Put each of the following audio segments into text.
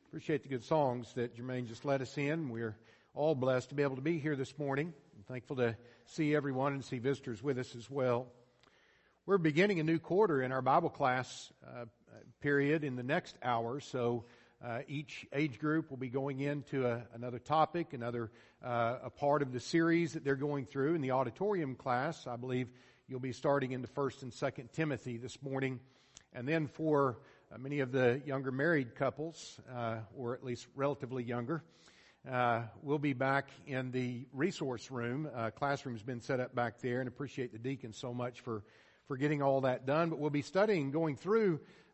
Appreciate the good songs that Jermaine just led us in. We're all blessed to be able to be here this morning. I'm thankful to see everyone and see visitors with us as well. We're beginning a new quarter in our Bible class period in the next hour, so each age group will be going into another topic, a part of the series that they're going through. In the auditorium class, I believe you'll be starting into 1st and 2nd Timothy this morning. And then for many of the younger married couples, or at least relatively younger, we'll be back in the resource room. Classroom's been set up back there, and appreciate the deacons so much for getting all that done. But we'll be studying, going through,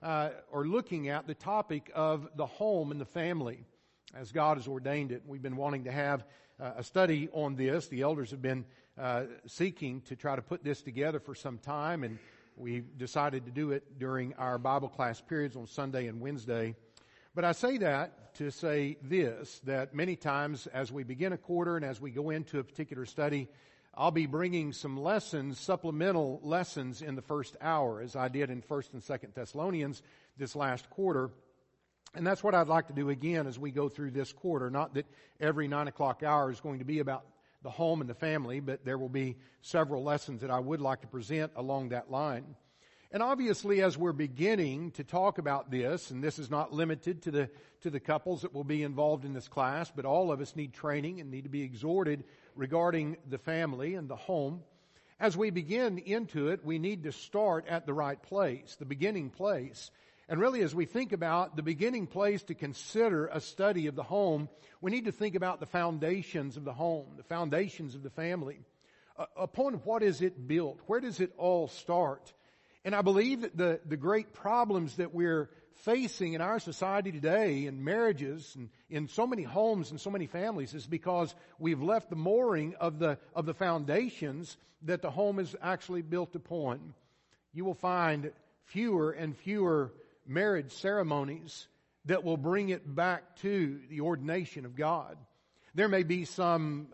or looking at the topic of the home and the family as God has ordained it. We've been wanting to have a study on this. The elders have been seeking to try to put this together for some time, and we decided to do it during our Bible class periods on Sunday and Wednesday. But I say that to say this, that many times as we begin a quarter and as we go into a particular study, I'll be bringing some lessons, supplemental lessons in the first hour, as I did in 1st and 2nd Thessalonians this last quarter. And that's what I'd like to do again as we go through this quarter. Not that every 9 o'clock hour is going to be about the home and the family, but there will be several lessons that I would like to present along that line. And obviously, as we're beginning to talk about this, and this is not limited to the couples that will be involved in this class, but all of us need training and need to be exhorted regarding the family and the home. As we begin into it, we need to start at the right place, the beginning place. And really, as we think about the beginning place to consider a study of the home, we need to think about the foundations of the home, the foundations of the family. Upon what is it built? Where does it all start? And I believe that the great problems that we're facing in our society today, in marriages and in so many homes and so many families, is because we've left the mooring of the foundations that the home is actually built upon. You will find fewer and fewer marriage ceremonies that will bring it back to the ordination of God. There may be some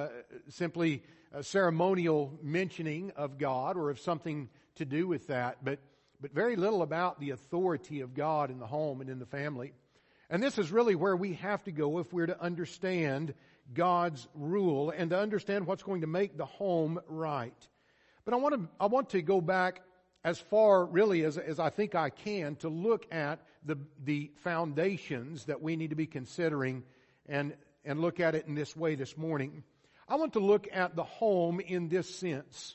simply ceremonial mentioning of God or of something to do with that, but very little about the authority of God in the home and in the family. And this is really where we have to go if we're to understand God's rule and to understand what's going to make the home right. But I want to go back as far really as I think I can to look at the foundations that we need to be considering and look at it in this way this morning. I want to look at the home in this sense,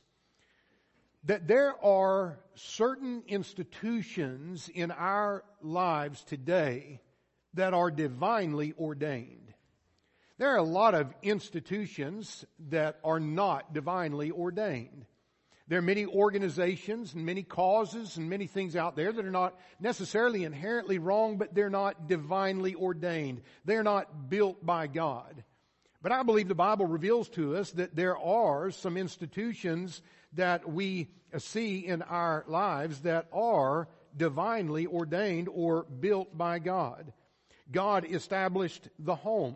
that there are certain institutions in our lives today that are divinely ordained. There are a lot of institutions that are not divinely ordained. There are many organizations and many causes and many things out there that are not necessarily inherently wrong, but they're not divinely ordained. They're not built by God. But I believe the Bible reveals to us that there are some institutions that we see in our lives that are divinely ordained or built by God. God established the home.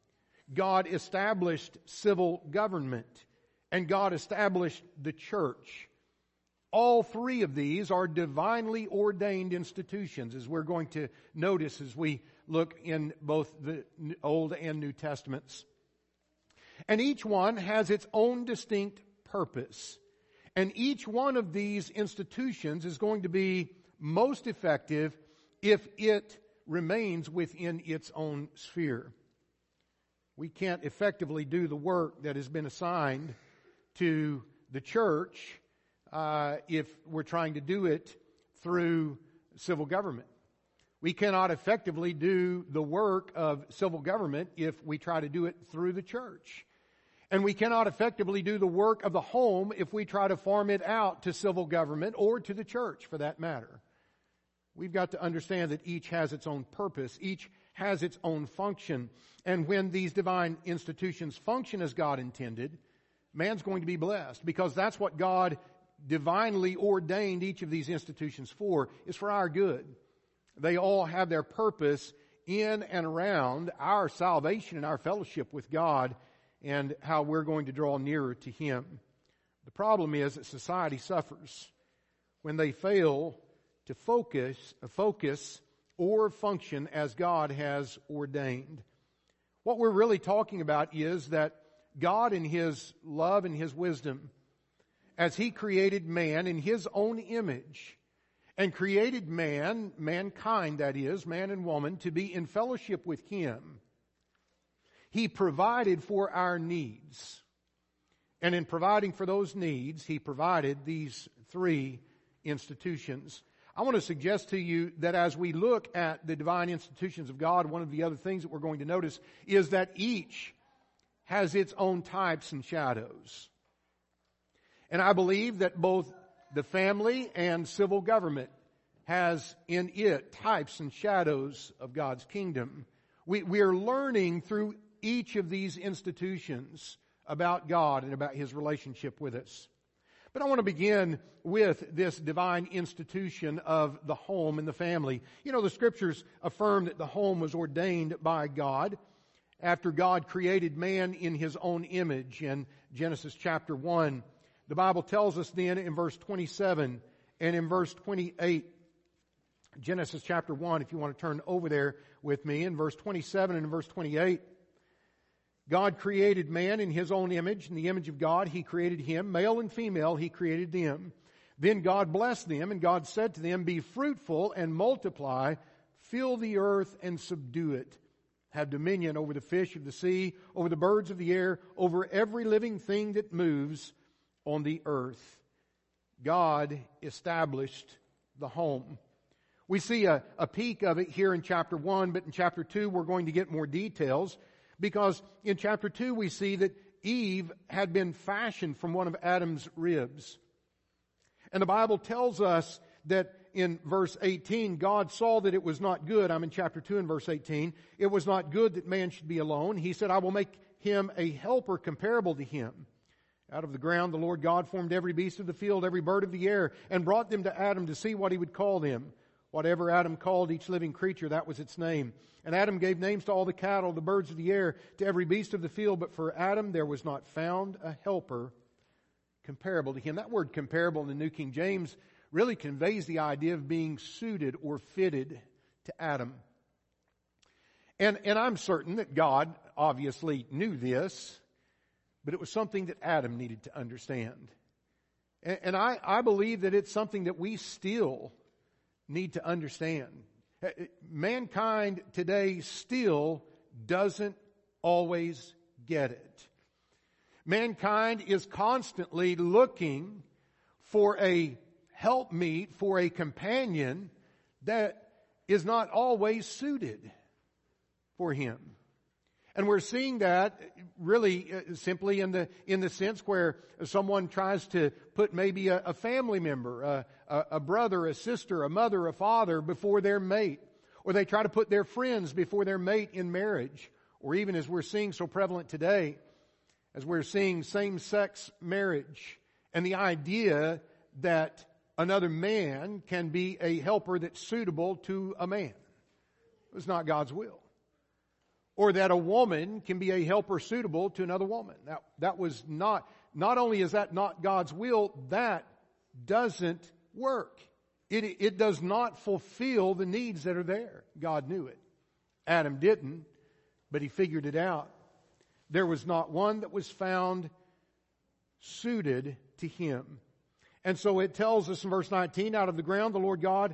God established civil government. And God established the church. All three of these are divinely ordained institutions, as we're going to notice as we look in both the Old and New Testaments. And each one has its own distinct purpose. And each one of these institutions is going to be most effective if it remains within its own sphere. We can't effectively do the work that has been assigned to the church if we're trying to do it through civil government. We cannot effectively do the work of civil government if we try to do it through the church. And we cannot effectively do the work of the home if we try to farm it out to civil government or to the church for that matter. We've got to understand that each has its own purpose. Each has its own function. And when these divine institutions function as God intended, man's going to be blessed, because that's what God divinely ordained each of these institutions for, is for our good. They all have their purpose in and around our salvation and our fellowship with God and how we're going to draw nearer to Him. The problem is that society suffers when they fail to focus or function as God has ordained. What we're really talking about is that God in His love and His wisdom, as He created man in His own image, and created mankind that is, man and woman, to be in fellowship with Him, He provided for our needs. And in providing for those needs, He provided these three institutions. I want to suggest to you that as we look at the divine institutions of God, one of the other things that we're going to notice is that each has its own types and shadows. And I believe that both the family and civil government has in it types and shadows of God's kingdom. We are learning through each of these institutions about God and about His relationship with us. But I want to begin with this divine institution of the home and the family. You know, the Scriptures affirm that the home was ordained by God after God created man in His own image in Genesis chapter 1. The Bible tells us then in verse 27 and in verse 28, Genesis chapter 1, if you want to turn over there with me, in verse 27 and in verse 28, God created man in His own image. In the image of God, He created him. Male and female, He created them. Then God blessed them, and God said to them, "Be fruitful and multiply, fill the earth and subdue it. Have dominion over the fish of the sea, over the birds of the air, over every living thing that moves on the earth." God established the home. We see a peek of it here in chapter 1, but in chapter 2 we're going to get more details. Because in chapter 2 we see that Eve had been fashioned from one of Adam's ribs. And the Bible tells us that in verse 18, God saw that it was not good. I'm in chapter 2 and verse 18. It was not good that man should be alone. He said, "I will make him a helper comparable to him." Out of the ground the Lord God formed every beast of the field, every bird of the air, and brought them to Adam to see what he would call them. Whatever Adam called each living creature, that was its name. And Adam gave names to all the cattle, the birds of the air, to every beast of the field. But for Adam there was not found a helper comparable to him. That word comparable in the New King James really conveys the idea of being suited or fitted to Adam. And I'm certain that God obviously knew this, but it was something that Adam needed to understand. And I believe that it's something that we still need to understand. Mankind today still doesn't always get it. Mankind is constantly looking for a helpmeet, for a companion that is not always suited for him. And we're seeing that really simply in the sense where someone tries to put maybe a family member, a brother, a sister, a mother, a father before their mate. Or they try to put their friends before their mate in marriage. Or even as we're seeing so prevalent today, as we're seeing same-sex marriage. And the idea that another man can be a helper that's suitable to a man. It was not God's will. Or that a woman can be a helper suitable to another woman. That was not only is that not God's will, that doesn't work. It does not fulfill the needs that are there. God knew it. Adam didn't, but he figured it out. There was not one that was found suited to him. And so it tells us in verse 19, out of the ground the Lord God,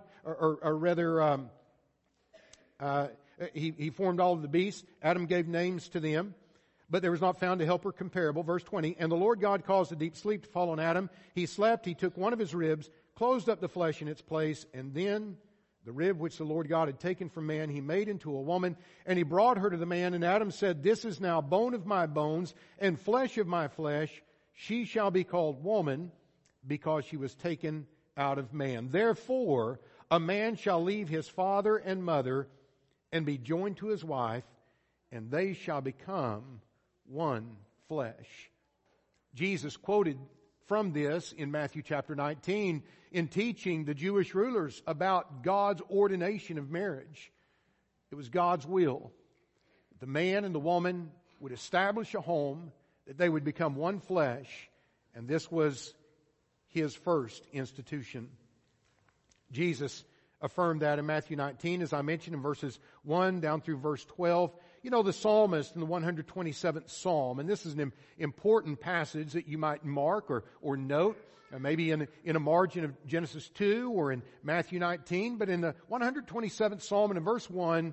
He formed all of the beasts. Adam gave names to them, but there was not found a helper comparable. Verse 20, and the Lord God caused a deep sleep to fall on Adam. He slept, he took one of his ribs, closed up the flesh in its place, and then the rib which the Lord God had taken from man, he made into a woman, and he brought her to the man. And Adam said, "This is now bone of my bones and flesh of my flesh. She shall be called woman, because she was taken out of man. Therefore, a man shall leave his father and mother and be joined to his wife, and they shall become one flesh." Jesus quoted from this in Matthew chapter 19 in teaching the Jewish rulers about God's ordination of marriage. It was God's will that the man and the woman would establish a home, that they would become one flesh, and this was His first institution. Jesus affirmed that in Matthew 19, as I mentioned, in verses 1 down through verse 12. You know, the psalmist in the 127th Psalm, and this is an important passage that you might mark or note, maybe in a margin of Genesis 2 or in Matthew 19, but in the 127th Psalm and in verse 1,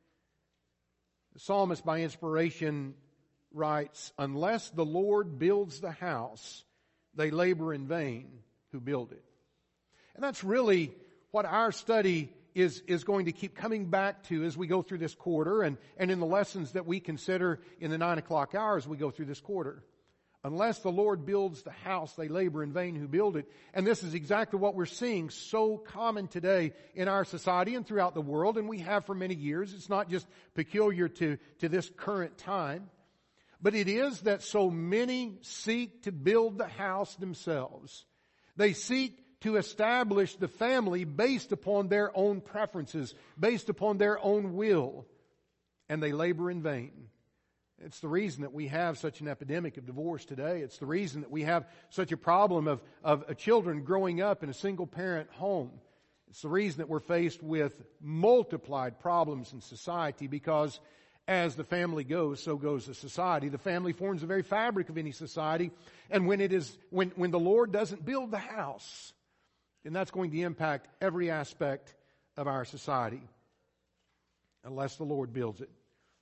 the psalmist by inspiration writes, "Unless the Lord builds the house, they labor in vain who build it." And that's really what our study is going to keep coming back to as we go through this quarter and in the lessons that we consider in the 9 o'clock hour as we go through this quarter. Unless the Lord builds the house, they labor in vain who build it. And this is exactly what we're seeing so common today in our society and throughout the world, and we have for many years. It's not just peculiar to this current time. But it is that so many seek to build the house themselves. They seek to establish the family based upon their own preferences, based upon their own will, and they labor in vain. It's the reason that we have such an epidemic of divorce today. It's the reason that we have such a problem of children growing up in a single-parent home. It's the reason that we're faced with multiplied problems in society, because as the family goes, so goes the society. The family forms the very fabric of any society, and when the Lord doesn't build the house, then that's going to impact every aspect of our society, unless the Lord builds it.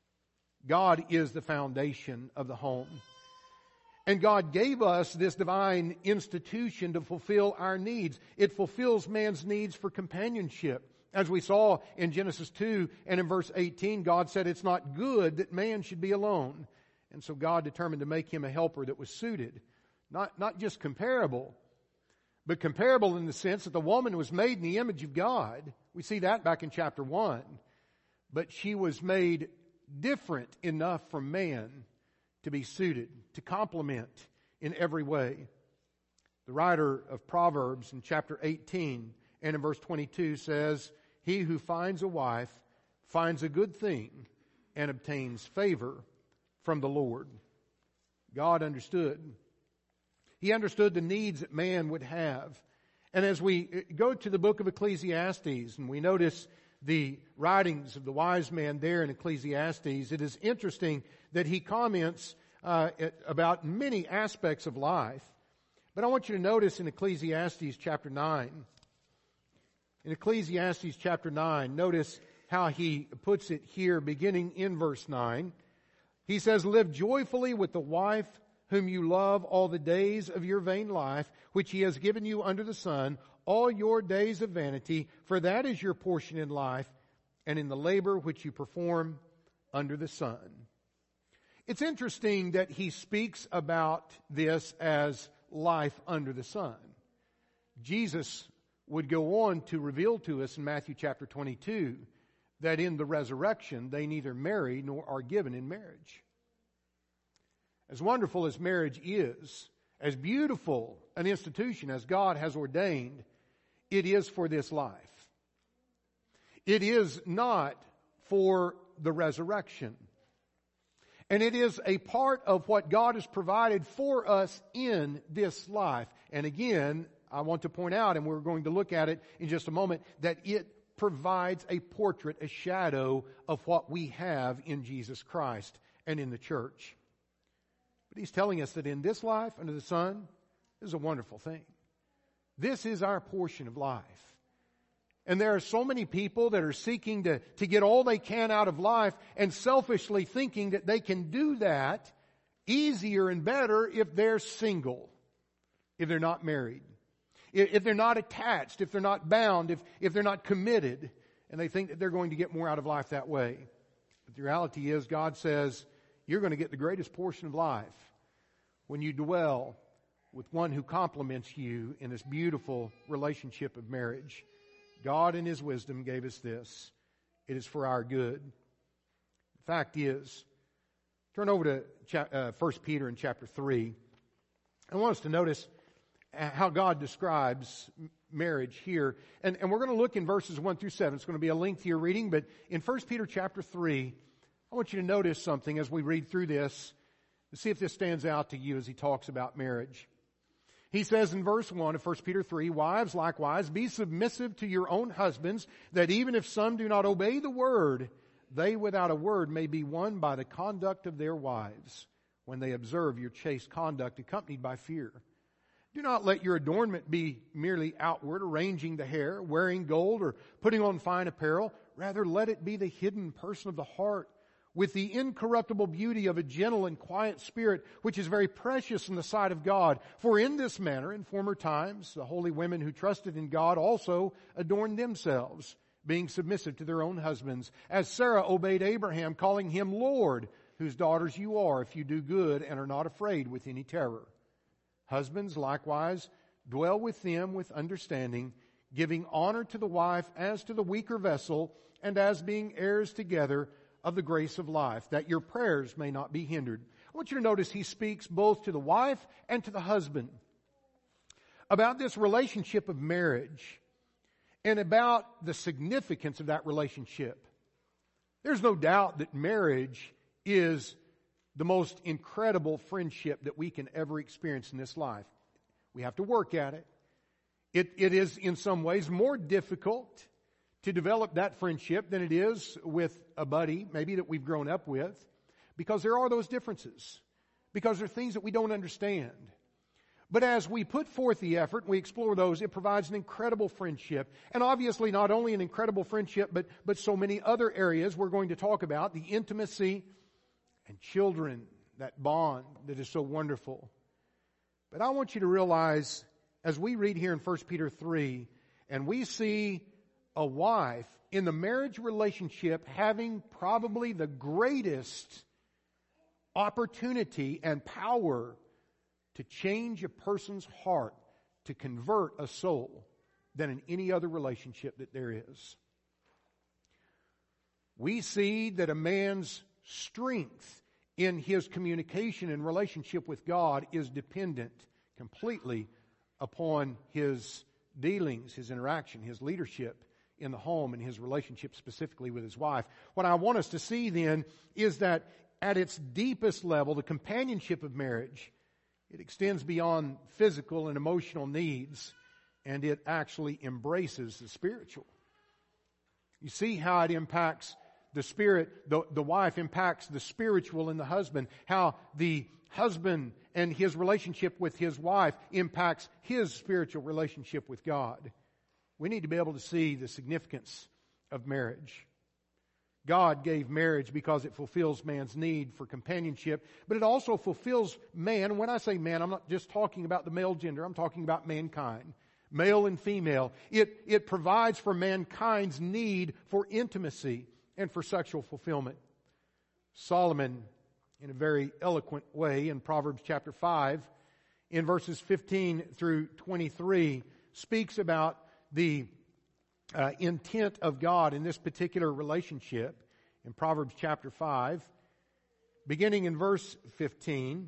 God is the foundation of the home. And God gave us this divine institution to fulfill our needs. It fulfills man's needs for companionship. As we saw in Genesis 2 and in verse 18, God said it's not good that man should be alone. And so God determined to make him a helper that was suited. Not just comparable, but comparable in the sense that the woman was made in the image of God. We see that back in chapter 1. But she was made different enough from man to be suited, to complement in every way. The writer of Proverbs in chapter 18 and in verse 22 says, "He who finds a wife finds a good thing and obtains favor from the Lord." God understood. He understood the needs that man would have. And as we go to the book of Ecclesiastes and we notice the writings of the wise man there in Ecclesiastes, it is interesting that he comments about many aspects of life. But I want you to notice in Ecclesiastes chapter 9. In Ecclesiastes chapter 9, notice how he puts it here beginning in verse 9. He says, "Live joyfully with the wife whom you love all the days of your vain life, which he has given you under the sun, all your days of vanity, for that is your portion in life, and in the labor which you perform under the sun." It's interesting that he speaks about this as life under the sun. Jesus would go on to reveal to us in Matthew chapter 22 that in the resurrection they neither marry nor are given in marriage. As wonderful as marriage is, as beautiful an institution as God has ordained, it is for this life. It is not for the resurrection. And it is a part of what God has provided for us in this life. And again, I want to point out, and we're going to look at it in just a moment, that it provides a portrait, a shadow of what we have in Jesus Christ and in the church. But he's telling us that in this life under the sun, this is a wonderful thing. This is our portion of life. And there are so many people that are seeking to get all they can out of life and selfishly thinking that they can do that easier and better if they're single, if they're not married, if they're not attached, if they're not bound, if they're not committed, and they think that they're going to get more out of life that way. But the reality is, God says, you're going to get the greatest portion of life when you dwell with one who complements you in this beautiful relationship of marriage. God in His wisdom gave us this. It is for our good. The fact is, turn over to 1 Peter in chapter 3. I want us to notice how God describes marriage here. And we're going to look in verses 1 through 7. It's going to be a lengthier reading, but in 1 Peter chapter 3, I want you to notice something as we read through this, to see if this stands out to you as he talks about marriage. He says in verse 1 of 1 Peter 3, "Wives, likewise, be submissive to your own husbands, that even if some do not obey the word, they without a word may be won by the conduct of their wives, when they observe your chaste conduct accompanied by fear. Do not let your adornment be merely outward, arranging the hair, wearing gold, or putting on fine apparel. Rather, let it be the hidden person of the heart, with the incorruptible beauty of a gentle and quiet spirit, which is very precious in the sight of God. For in this manner, in former times, the holy women who trusted in God also adorned themselves, being submissive to their own husbands, as Sarah obeyed Abraham, calling him Lord, whose daughters you are, if you do good and are not afraid with any terror. Husbands, likewise, dwell with them with understanding, giving honor to the wife as to the weaker vessel, and as being heirs together of the grace of life, that your prayers may not be hindered." I want you to notice he speaks both to the wife and to the husband about this relationship of marriage and about the significance of that relationship. There's no doubt that marriage is the most incredible friendship that we can ever experience in this life. We have to work at it. It is in some ways more difficult to develop that friendship than it is with a buddy, maybe that we've grown up with, because there are those differences, because there are things that we don't understand. But as we put forth the effort, we explore those, it provides an incredible friendship. And obviously not only an incredible friendship, but so many other areas we're going to talk about, the intimacy and children, that bond that is so wonderful. But I want you to realize, as we read here in 1 Peter 3, and we see a wife in the marriage relationship having probably the greatest opportunity and power to change a person's heart, to convert a soul, than in any other relationship that there is. We see that a man's strength in his communication and relationship with God is dependent completely upon his dealings, his interaction, his leadership in the home, and his relationship specifically with his wife. What I want us to see then is that at its deepest level, the companionship of marriage, it extends beyond physical and emotional needs, and it actually embraces the spiritual. You see how it impacts the spirit, the wife impacts the spiritual in the husband, how the husband and his relationship with his wife impacts his spiritual relationship with God. We need to be able to see the significance of marriage. God gave marriage because it fulfills man's need for companionship, but it also fulfills man. When I say man, I'm not just talking about the male gender, I'm talking about mankind, male and female. It provides for mankind's need for intimacy and for sexual fulfillment. Solomon, in a very eloquent way in Proverbs chapter 5, in verses 15 through 23, speaks about the intent of God in this particular relationship. In Proverbs chapter 5, beginning in verse 15,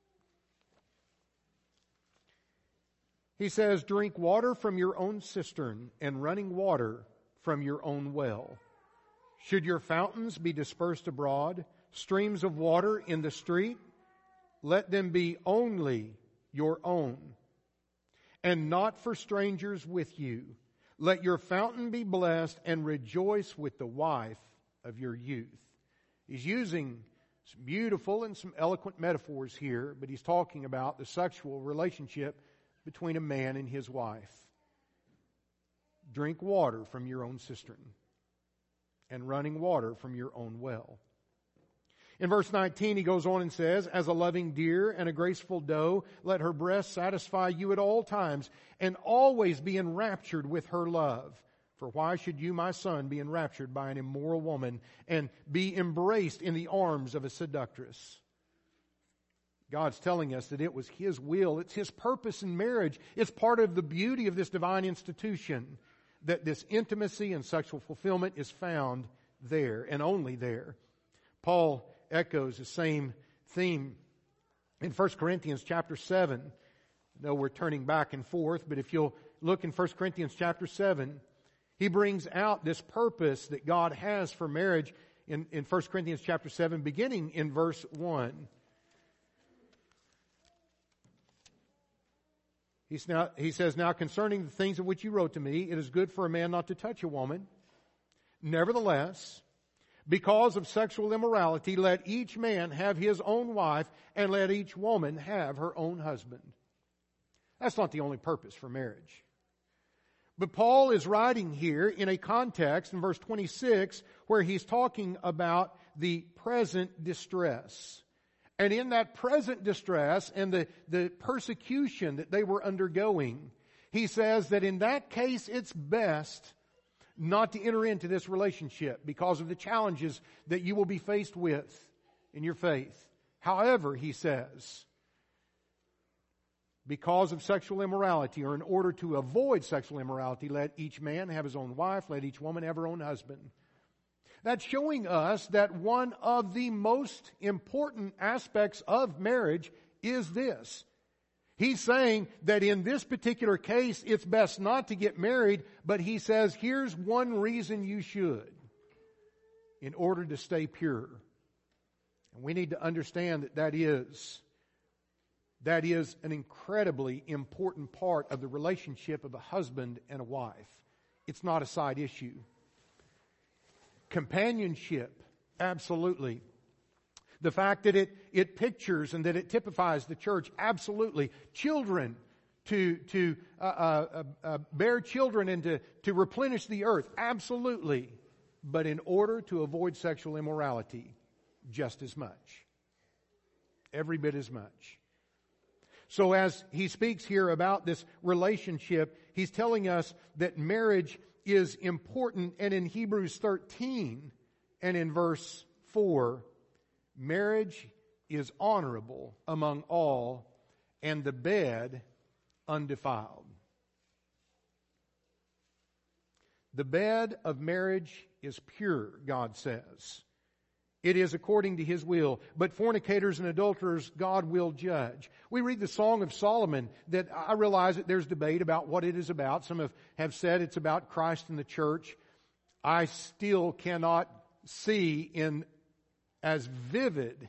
he says, "Drink water from your own cistern, and running water from your own well. Should your fountains be dispersed abroad, streams of water in the street, let them be only your own, and not for strangers with you. Let your fountain be blessed, and rejoice with the wife of your youth." He's using some beautiful and some eloquent metaphors here, but he's talking about the sexual relationship between a man and his wife. Drink water from your own cistern, and running water from your own well. In verse 19, he goes on and says, "As a loving deer and a graceful doe, let her breast satisfy you at all times, and always be enraptured with her love. For why should you, my son, be enraptured by an immoral woman, and be embraced in the arms of a seductress?" God's telling us that it was His will, it's His purpose in marriage. It's part of the beauty of this divine institution, that this intimacy and sexual fulfillment is found there, and only there. Paul echoes the same theme in 1 Corinthians chapter 7. I know we're turning back and forth, but if you'll look in 1 Corinthians chapter 7, he brings out this purpose that God has for marriage in 1 Corinthians chapter 7, beginning in verse 1. He says, now concerning the things of which you wrote to me, it is good for a man not to touch a woman. Nevertheless, because of sexual immorality, let each man have his own wife, and let each woman have her own husband. That's not the only purpose for marriage. But Paul is writing here in a context in verse 26 where he's talking about the present distress. And in that present distress and the persecution that they were undergoing, he says that in that case it's best not to enter into this relationship because of the challenges that you will be faced with in your faith. However, he says, because of sexual immorality, or in order to avoid sexual immorality, let each man have his own wife, let each woman have her own husband. That's showing us that one of the most important aspects of marriage is this. He's saying that in this particular case, it's best not to get married, but he says, here's one reason you should, in order to stay pure. And we need to understand that is an incredibly important part of the relationship of a husband and a wife. It's not a side issue. Companionship, absolutely. The fact that it pictures and that it typifies the church, absolutely. Children, to bear children and to replenish the earth, absolutely. But in order to avoid sexual immorality, just as much. Every bit as much. So as he speaks here about this relationship, he's telling us that marriage is important. And in Hebrews 13 and in verse 4, marriage is honorable among all, and the bed undefiled. The bed of marriage is pure, God says. It is according to His will. But fornicators and adulterers, God will judge. We read the Song of Solomon that I realize that there's debate about what it is about. Some have said it's about Christ and the church. I still cannot see in as vivid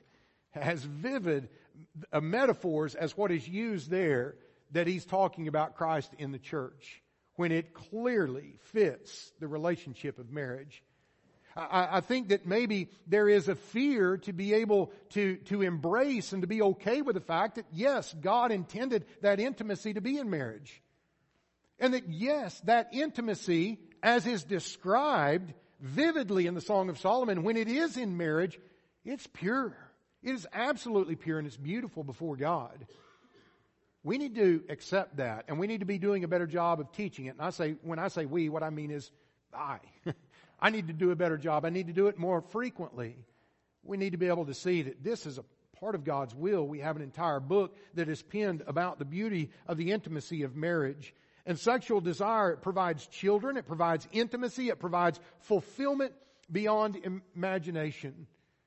metaphors as what is used there that he's talking about Christ in the church, when it clearly fits the relationship of marriage. I think that maybe there is a fear to be able to embrace and to be okay with the fact that yes, God intended that intimacy to be in marriage. And that yes, that intimacy, as is described vividly in the Song of Solomon, when it is in marriage, it's pure. It is absolutely pure and it's beautiful before God. We need to accept that, and we need to be doing a better job of teaching it. And when I say we, what I mean is I. I need to do a better job. I need to do it more frequently. We need to be able to see that this is a part of God's will. We have an entire book that is penned about the beauty of the intimacy of marriage. And sexual desire, it provides children, it provides intimacy, it provides fulfillment beyond imagination.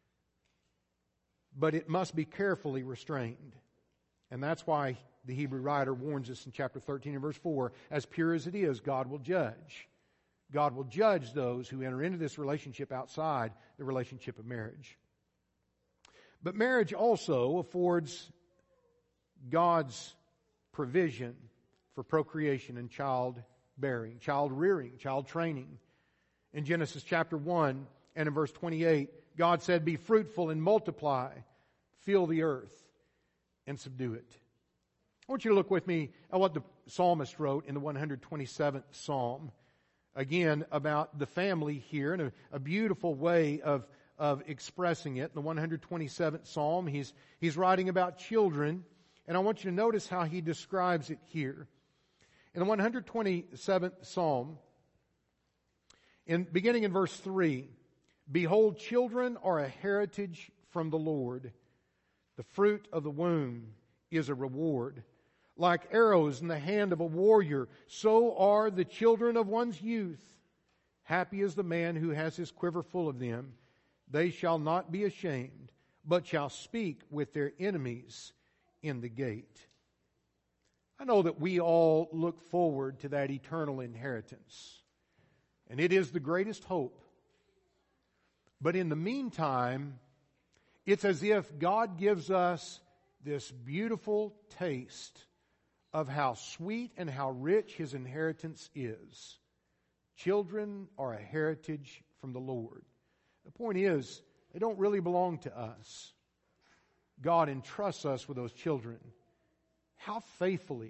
But it must be carefully restrained. And that's why the Hebrew writer warns us in chapter 13 and verse 4, as pure as it is, God will judge. God will judge those who enter into this relationship outside the relationship of marriage. But marriage also affords God's provision for procreation and childbearing, child rearing, child training. In Genesis chapter 1 and in verse 28, God said, "Be fruitful and multiply, fill the earth and subdue it." I want you to look with me at what the psalmist wrote in the 127th Psalm. Again, about the family here in a beautiful way of expressing it. In the 127th Psalm, he's writing about children, and I want you to notice how he describes it here. In the 127th Psalm, beginning in verse 3, "Behold, children are a heritage from the Lord. The fruit of the womb is a reward. Like arrows in the hand of a warrior, so are the children of one's youth. Happy is the man who has his quiver full of them. They shall not be ashamed, but shall speak with their enemies in the gate." I know that we all look forward to that eternal inheritance, and it is the greatest hope. But in the meantime, it's as if God gives us this beautiful taste of how sweet and how rich His inheritance is. Children are a heritage from the Lord. The point is, they don't really belong to us. God entrusts us with those children. How faithfully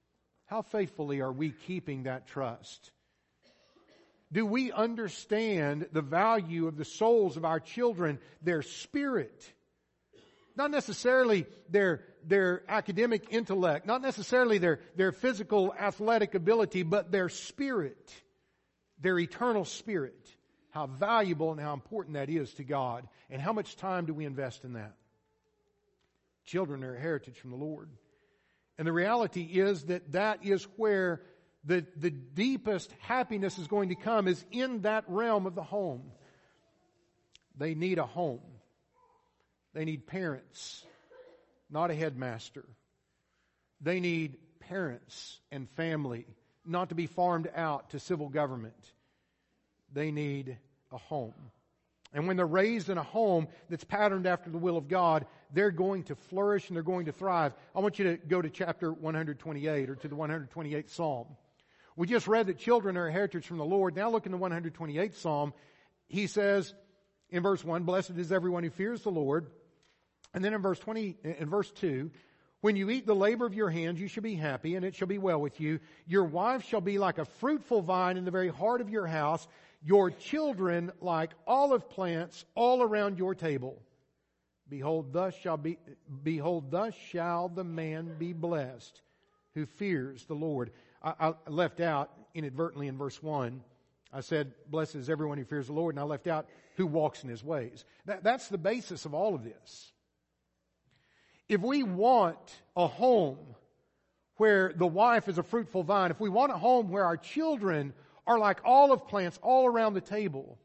are we keeping that trust? Do we understand the value of the souls of our children, their spirit? Not necessarily their academic intellect, not necessarily their physical athletic ability, but their spirit, their eternal spirit. How valuable and how important that is to God. And how much time do we invest in that? Children are a heritage from the Lord. And the reality is that is where the deepest happiness is going to come, is in that realm of the home. They need a home. They need parents, not a headmaster. They need parents and family, not to be farmed out to civil government. They need a home. And when they're raised in a home that's patterned after the will of God, they're going to flourish and they're going to thrive. I want you to go to chapter 128 or to the 128th Psalm. We just read that children are a heritage from the Lord. Now look in the 128th Psalm. He says in verse 1, "Blessed is everyone who fears the Lord." And then in verse 2, "When you eat the labor of your hands, you shall be happy, and it shall be well with you. Your wife shall be like a fruitful vine in the very heart of your house, your children like olive plants all around your table. Behold, thus shall the man be blessed who fears the Lord." I left out inadvertently in verse 1. I said, "Blessed is everyone who fears the Lord," and I left out who walks in His ways. That's the basis of all of this. If we want a home where the wife is a fruitful vine, if we want a home where our children are like olive plants all around the table,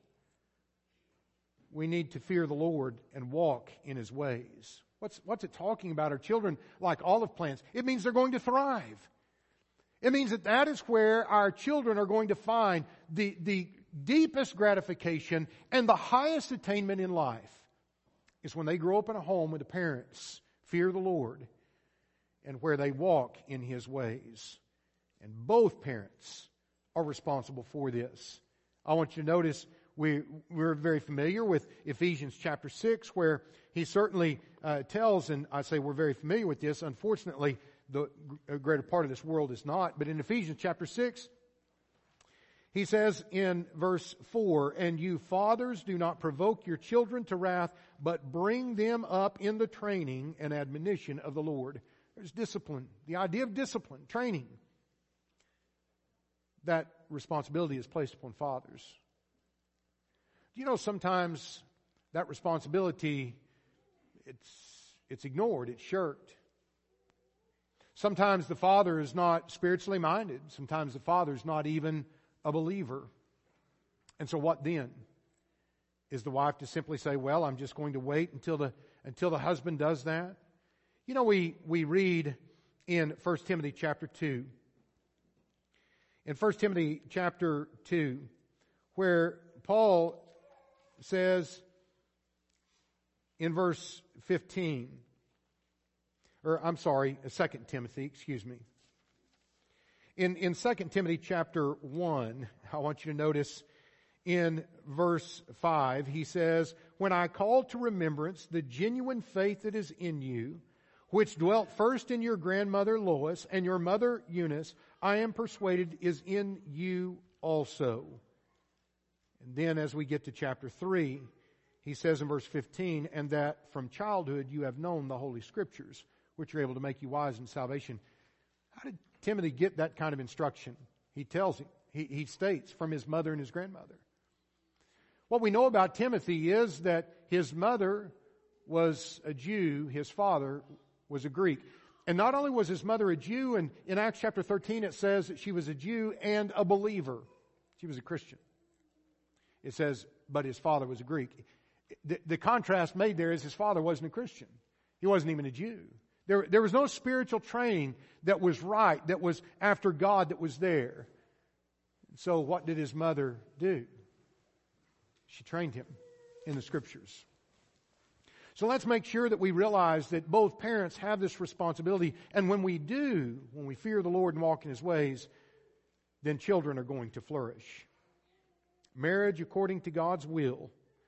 we need to fear the Lord and walk in His ways. What's it talking about? Our children like olive plants. It means they're going to thrive. It means that is where our children are going to find the deepest gratification and the highest attainment in life, is when they grow up in a home where the parents fear the Lord and where they walk in His ways. And both parents are responsible for this. I want you to notice we're very familiar with Ephesians chapter 6, where he certainly tells, and I say we're very familiar with this. Unfortunately, the greater part of this world is not. But in Ephesians chapter 6, he says in verse 4, "And you fathers, do not provoke your children to wrath, but bring them up in the training and admonition of the Lord." There's discipline. The idea of discipline, training. That responsibility is placed upon fathers. Do you know sometimes that responsibility, it's ignored, it's shirked. Sometimes the father is not spiritually minded. Sometimes the father is not even a believer. And so what then? Is the wife to simply say, "Well, I'm just going to wait until the husband does that"? You know, we read in 1 Timothy chapter 2. In 1 Timothy chapter 2, where Paul says in verse 15, 2 Timothy, excuse me. In 2 Timothy chapter 1, I want you to notice in verse 5, he says, "When I call to remembrance the genuine faith that is in you, which dwelt first in your grandmother Lois and your mother Eunice, I am persuaded is in you also." And then as we get to chapter 3, he says in verse 15, "And that from childhood you have known the Holy Scriptures, which are able to make you wise in salvation." How did Timothy get that kind of instruction? He tells him, he states, from his mother and his grandmother. What we know about Timothy is that his mother was a Jew, his father was a Greek. And not only was his mother a Jew, and in Acts chapter 13 it says that she was a Jew and a believer. She was a Christian. It says, but his father was a Greek. The contrast made there is his father wasn't a Christian. He wasn't even a Jew. There was no spiritual training that was right, that was after God, that was there. So what did his mother do? She trained him in the Scriptures. So let's make sure that we realize that both parents have this responsibility. And when we do, when we fear the Lord and walk in His ways, then children are going to flourish. Marriage according to God's will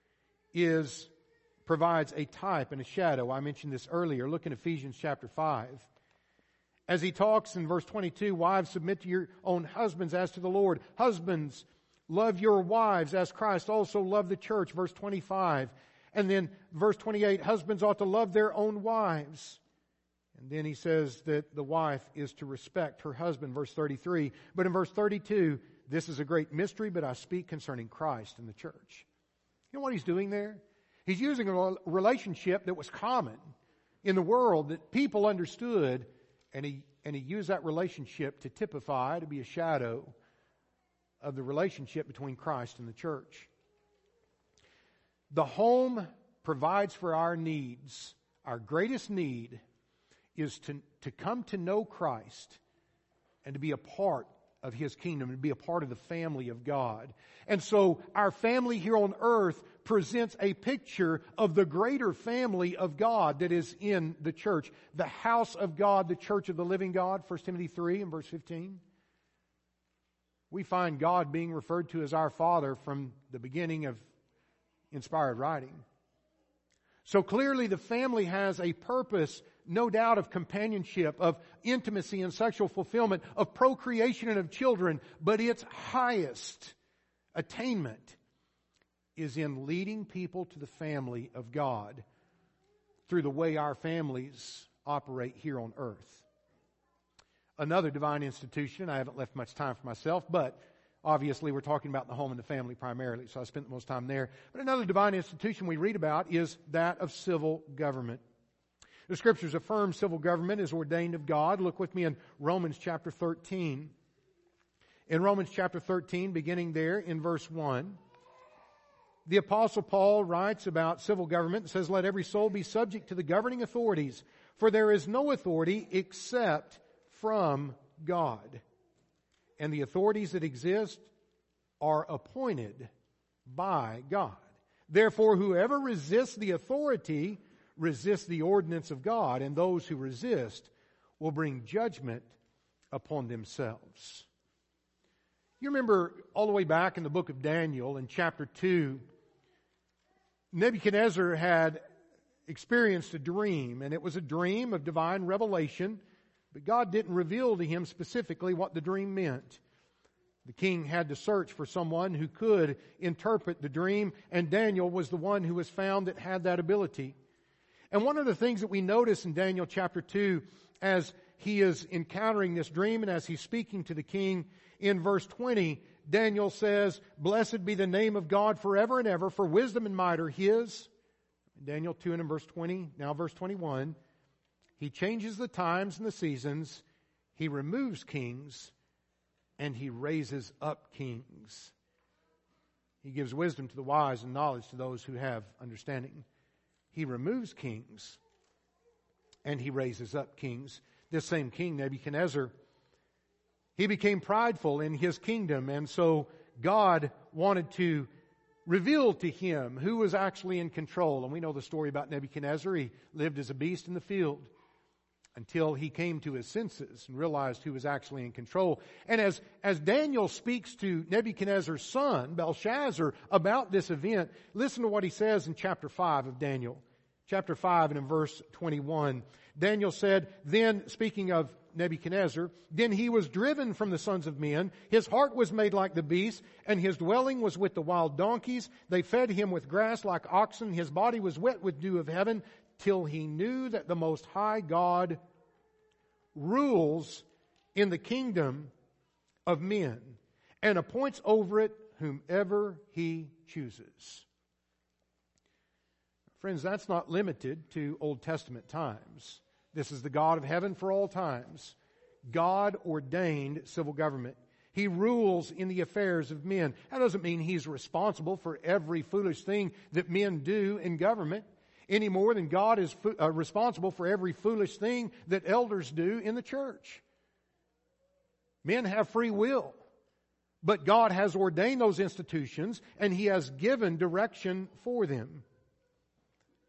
provides a type and a shadow. I mentioned this earlier. Look in Ephesians chapter 5. As he talks in verse 22, wives, submit to your own husbands as to the Lord. Husbands, love your wives as Christ also loved the church. Verse 25. And then verse 28, husbands ought to love their own wives. And then he says that the wife is to respect her husband. Verse 33. But in verse 32, this is a great mystery, but I speak concerning Christ and the church. You know what he's doing there? He's using a relationship that was common in the world that people understood, and he used that relationship to typify, to be a shadow of the relationship between Christ and the church. The home provides for our needs. Our greatest need is to come to know Christ and to be a part of His kingdom and be a part of the family of God. And so our family here on earth presents a picture of the greater family of God that is in the church. The house of God, the church of the living God, 1 Timothy 3 and verse 15. We find God being referred to as our Father from the beginning of inspired writing. So clearly the family has a purpose, no doubt, of companionship, of intimacy and sexual fulfillment, of procreation and of children, but its highest attainment is in leading people to the family of God through the way our families operate here on earth. Another divine institution, I haven't left much time for myself, but obviously we're talking about the home and the family primarily, so I spent the most time there. But another divine institution we read about is that of civil government. The Scriptures affirm civil government is ordained of God. Look with me in Romans chapter 13. In Romans chapter 13, beginning there in verse 1, the Apostle Paul writes about civil government and says, let every soul be subject to the governing authorities, for there is no authority except from God. And the authorities that exist are appointed by God. Therefore, whoever resists the authority resists the ordinance of God, and those who resist will bring judgment upon themselves. You remember all the way back in the book of Daniel in chapter 2, Nebuchadnezzar had experienced a dream, and it was a dream of divine revelation, but God didn't reveal to him specifically what the dream meant. The king had to search for someone who could interpret the dream, and Daniel was the one who was found that had that ability. And one of the things that we notice in Daniel chapter 2, as he is encountering this dream and as he's speaking to the king, in verse 20, Daniel says, blessed be the name of God forever and ever, for wisdom and might are His. Daniel 2 and in verse 20, now verse 21, He changes the times and the seasons, He removes kings, and He raises up kings. He gives wisdom to the wise and knowledge to those who have understanding. He removes kings, and He raises up kings. This same king, Nebuchadnezzar, he became prideful in his kingdom, and so God wanted to reveal to him who was actually in control. And we know the story about Nebuchadnezzar. He lived as a beast in the field until he came to his senses and realized who was actually in control. And as Daniel speaks to Nebuchadnezzar's son, Belshazzar, about this event, listen to what he says in chapter 5 of Daniel. Chapter 5 and in verse 21. Daniel said, then, speaking of Nebuchadnezzar, then he was driven from the sons of men. His heart was made like the beast, and his dwelling was with the wild donkeys. They fed him with grass like oxen. His body was wet with dew of heaven, till he knew that the Most High God rules in the kingdom of men and appoints over it whomever He chooses. Friends, that's not limited to Old Testament times. This is the God of heaven for all times. God ordained civil government. He rules in the affairs of men. That doesn't mean He's responsible for every foolish thing that men do in government, any more than God is responsible for every foolish thing that elders do in the church. Men have free will, but God has ordained those institutions, and He has given direction for them.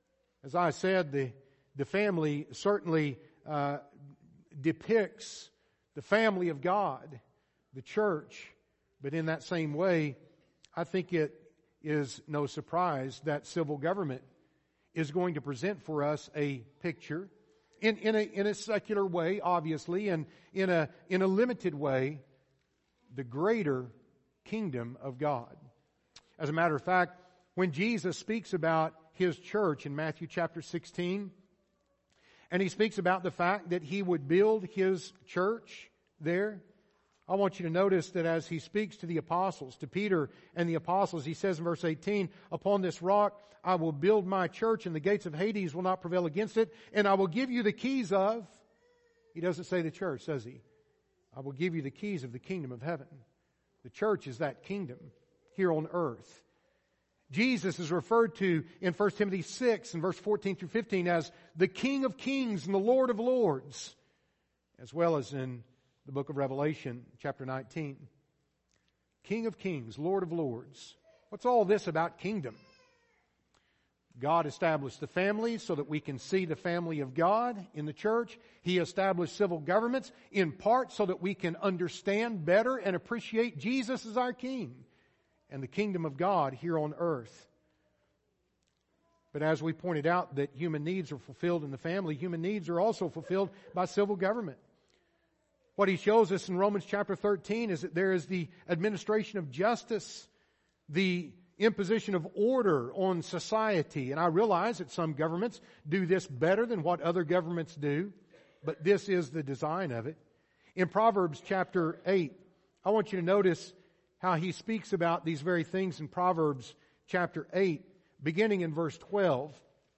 As I said, the family certainly depicts the family of God, the church. But in that same way, I think it is no surprise that civil government is going to present for us a picture in a secular way, obviously, and in a limited way, the greater kingdom of God. As a matter of fact, when Jesus speaks about His church in Matthew chapter 16, and He speaks about the fact that He would build His church there, I want you to notice that as He speaks to the apostles, to Peter and the apostles, He says in verse 18, "Upon this rock I will build my church, and the gates of Hades will not prevail against it, and I will give you the keys of," He doesn't say the church, does He? "I will give you the keys of the kingdom of heaven." The church is that kingdom here on earth. Jesus is referred to in 1 Timothy 6 and verse 14 through 15 as the King of Kings and the Lord of Lords, as well as in the book of Revelation, chapter 19. King of Kings, Lord of Lords. What's all this about kingdom? God established the family so that we can see the family of God in the church. He established civil governments in part so that we can understand better and appreciate Jesus as our King and the kingdom of God here on earth. But as we pointed out that human needs are fulfilled in the family, human needs are also fulfilled by civil government. What He shows us in Romans chapter 13 is that there is the administration of justice, the imposition of order on society. And I realize that some governments do this better than what other governments do, but this is the design of it. In Proverbs chapter 8, I want you to notice how he speaks about these very things in Proverbs chapter 8, beginning in verse 12.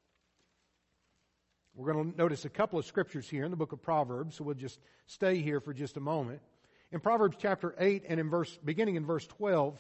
We're going to notice a couple of scriptures here in the book of Proverbs, so we'll just stay here for just a moment. In Proverbs chapter 8 and beginning in verse 12,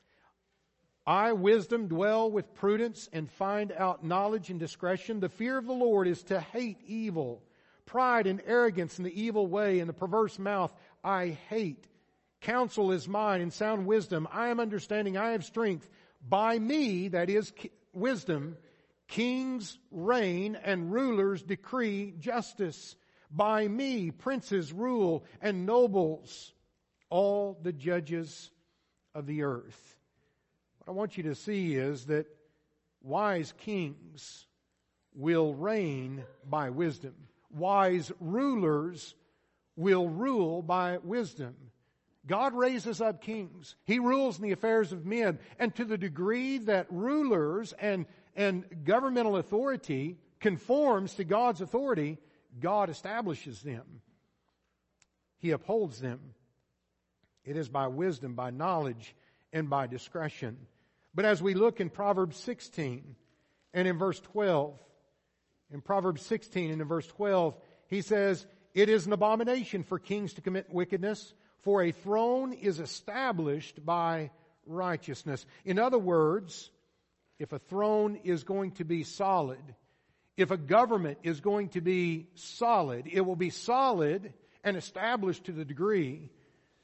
"I, wisdom, dwell with prudence and find out knowledge and discretion. The fear of the Lord is to hate evil. Pride and arrogance and the evil way and the perverse mouth I hate. Counsel is mine and sound wisdom. I am understanding, I have strength. By me," that is wisdom, "kings reign and rulers decree justice. By me, princes rule and nobles, all the judges of the earth." What I want you to see is that wise kings will reign by wisdom. Wise rulers will rule by wisdom. God raises up kings. He rules in the affairs of men. And to the degree that rulers and governmental authority conforms to God's authority, God establishes them. He upholds them. It is by wisdom, by knowledge, and by discretion. But as we look in Proverbs 16 and in verse 12, in Proverbs 16 and in verse 12, he says, "It is an abomination for kings to commit wickedness, for a throne is established by righteousness." In other words, if a throne is going to be solid, if a government is going to be solid, it will be solid and established to the degree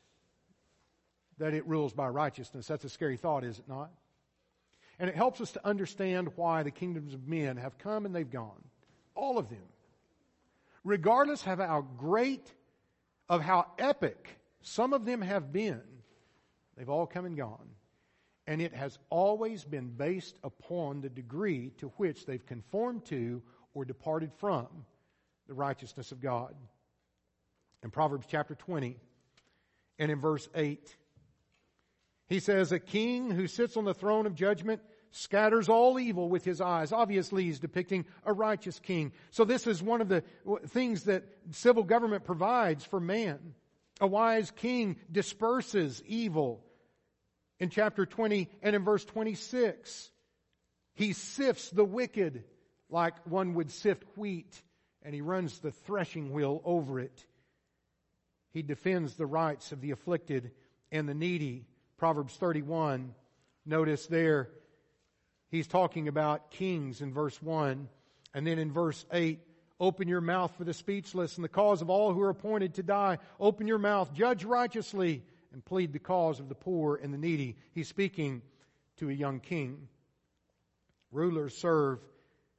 that it rules by righteousness. That's a scary thought, is it not? And it helps us to understand why the kingdoms of men have come and they've gone. All of them. Regardless of how great, of how epic some of them have been, they've all come and gone. And it has always been based upon the degree to which they've conformed to or departed from the righteousness of God. In Proverbs chapter 20 and in verse 8, he says, "A king who sits on the throne of judgment scatters all evil with his eyes." Obviously, he's depicting a righteous king. So this is one of the things that civil government provides for man. A wise king disperses evil. In chapter 20 and in verse 26, he sifts the wicked like one would sift wheat, and he runs the threshing wheel over it. He defends the rights of the afflicted and the needy. Proverbs 31, notice there, he's talking about kings in verse 1. And then in verse 8, "Open your mouth for the speechless and the cause of all who are appointed to die. Open your mouth, judge righteously, and plead the cause of the poor and the needy." He's speaking to a young king. Rulers serve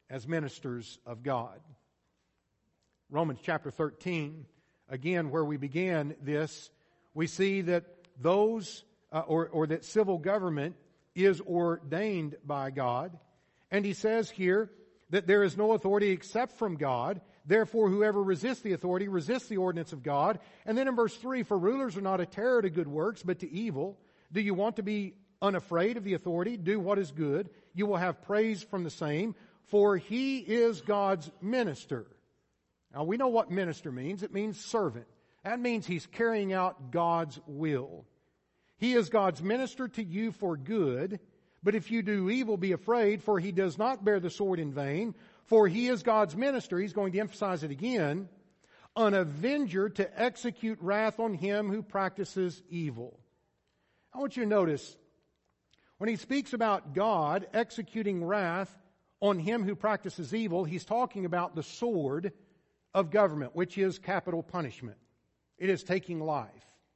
as ministers of God. Romans chapter 13, again, where we began this, we see that those, or that civil government is ordained by God. And he says here that there is no authority except from God. Therefore, whoever resists the authority resists the ordinance of God. And then in verse 3, for rulers are not a terror to good works, but to evil. Do you want to be unafraid of the authority? Do what is good. You will have praise from the same, for he is God's minister. Now, we know what minister means. It means servant. That means he's carrying out God's will. He is God's minister to you for good. But if you do evil, be afraid, for he does not bear the sword in vain. For he is God's minister, he's going to emphasize it again, an avenger to execute wrath on him who practices evil. I want you to notice, when he speaks about God executing wrath on him who practices evil, he's talking about the sword of government, which is capital punishment. It is taking life.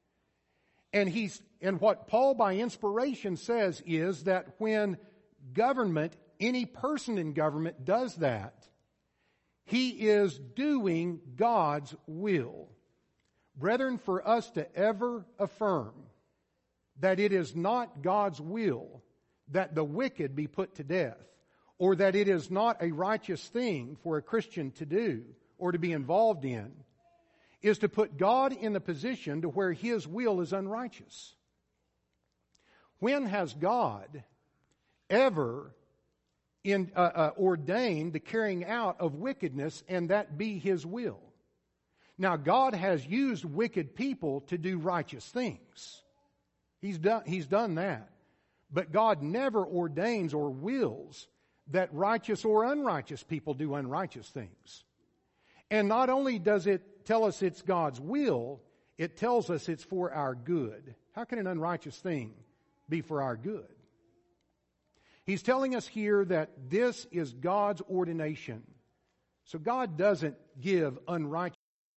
And what Paul by inspiration says is that when government, any person in government does that, he is doing God's will. Brethren, for us to ever affirm that it is not God's will that the wicked be put to death, or that it is not a righteous thing for a Christian to do or to be involved in, is to put God in a position to where His will is unrighteous. When has God ever ordained the carrying out of wickedness and that be His will? Now, God has used wicked people to do righteous things. He's done that. But God never ordains or wills that righteous or unrighteous people do unrighteous things. And not only does it tell us it's God's will, it tells us it's for our good. How can an unrighteous thing be for our good? He's telling us here that this is God's ordination. So God doesn't give unrighteous.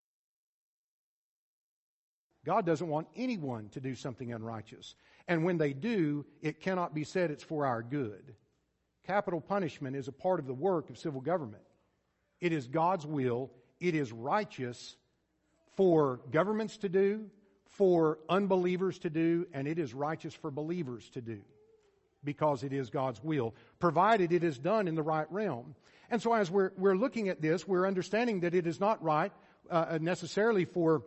God doesn't want anyone to do something unrighteous. And when they do, it cannot be said it's for our good. Capital punishment is a part of the work of civil government. It is God's will. It is righteous for governments to do, for unbelievers to do, and it is righteous for believers to do, because it is God's will, provided it is done in the right realm. And so as we're looking at this, we're understanding that it is not right necessarily for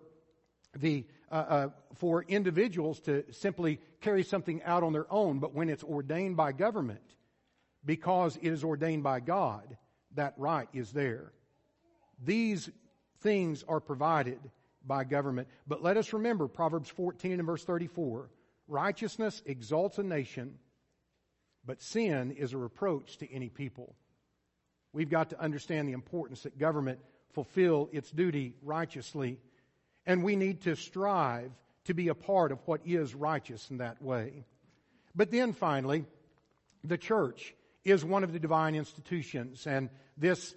individuals to simply carry something out on their own, but when it's ordained by government, because it is ordained by God, that right is there. These things are provided by government. But let us remember Proverbs 14 and verse 34, righteousness exalts a nation, but sin is a reproach to any people. We've got to understand the importance that government fulfill its duty righteously, and we need to strive to be a part of what is righteous in that way. But then finally, the church is one of the divine institutions, and this,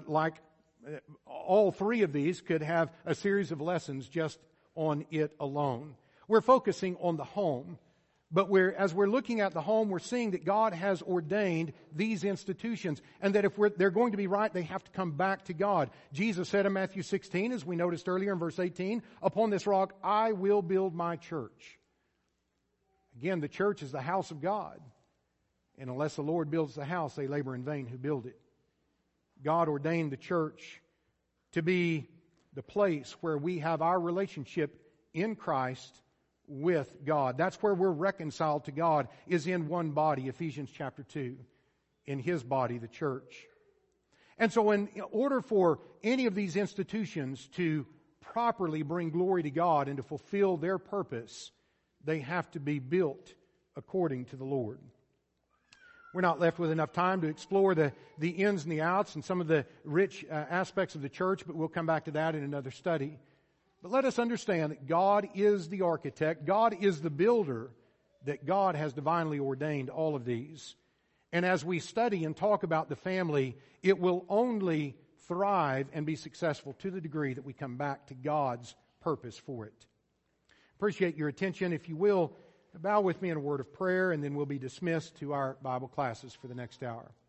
all three of these could have a series of lessons just on it alone. We're focusing on the home, but as we're looking at the home, we're seeing that God has ordained these institutions, and that if they're going to be right, they have to come back to God. Jesus said in Matthew 16, as we noticed earlier in verse 18, upon this rock I will build my church. Again, the church is the house of God. And unless the Lord builds the house, they labor in vain who build it. God ordained the church to be the place where we have our relationship in Christ with God. That's where we're reconciled to God, is in one body, Ephesians chapter 2, in His body, the church. And so in order for any of these institutions to properly bring glory to God and to fulfill their purpose, they have to be built according to the Lord. We're not left with enough time to explore the ins and the outs and some of the rich aspects of the church, but we'll come back to that in another study. But let us understand that God is the architect, God is the builder, that God has divinely ordained all of these. And as we study and talk about the family, it will only thrive and be successful to the degree that we come back to God's purpose for it. Appreciate your attention. If you will, bow with me in a word of prayer, and then we'll be dismissed to our Bible classes for the next hour.